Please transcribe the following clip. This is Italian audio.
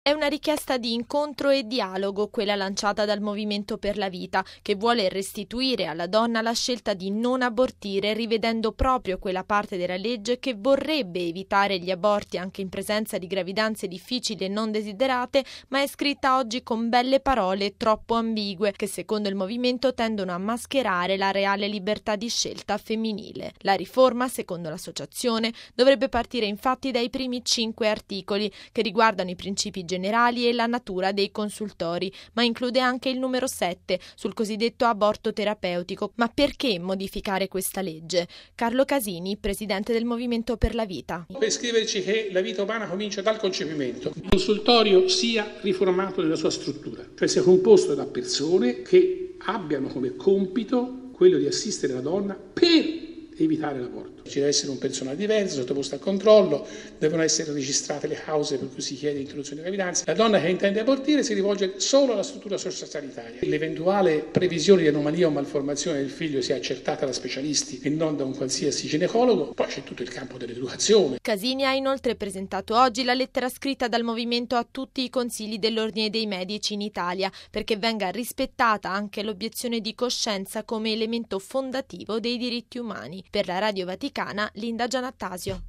È una richiesta di incontro e dialogo quella lanciata dal Movimento per la Vita, che vuole restituire alla donna la scelta di non abortire, rivedendo proprio quella parte della legge che vorrebbe evitare gli aborti anche in presenza di gravidanze difficili e non desiderate, ma è scritta oggi con belle parole troppo ambigue, che secondo il movimento tendono a mascherare la reale libertà di scelta femminile. La riforma, secondo l'associazione, dovrebbe partire infatti dai primi 5 articoli, che riguardano i principi generali e la natura dei consultori, ma include anche il numero 7 sul cosiddetto aborto terapeutico. Ma perché modificare questa legge? Carlo Casini, presidente del Movimento per la Vita. Per scriverci che la vita umana comincia dal concepimento. Il consultorio sia riformato nella sua struttura, cioè sia composto da persone che abbiano come compito quello di assistere la donna per evitare l'aborto. Ci deve essere un personale diverso, sottoposto a controllo, devono essere registrate le cause per cui si chiede l'interruzione di gravidanza. La donna che intende abortire si rivolge solo alla struttura sociosanitaria. L'eventuale previsione di anomalia o malformazione del figlio sia accertata da specialisti e non da un qualsiasi ginecologo. Poi c'è tutto il campo dell'educazione. Casini ha inoltre presentato oggi la lettera scritta dal movimento a tutti i consigli dell'Ordine dei Medici in Italia, perché venga rispettata anche l'obiezione di coscienza come elemento fondativo dei diritti umani. Per la Radio Vaticana, Linda Giannattasio.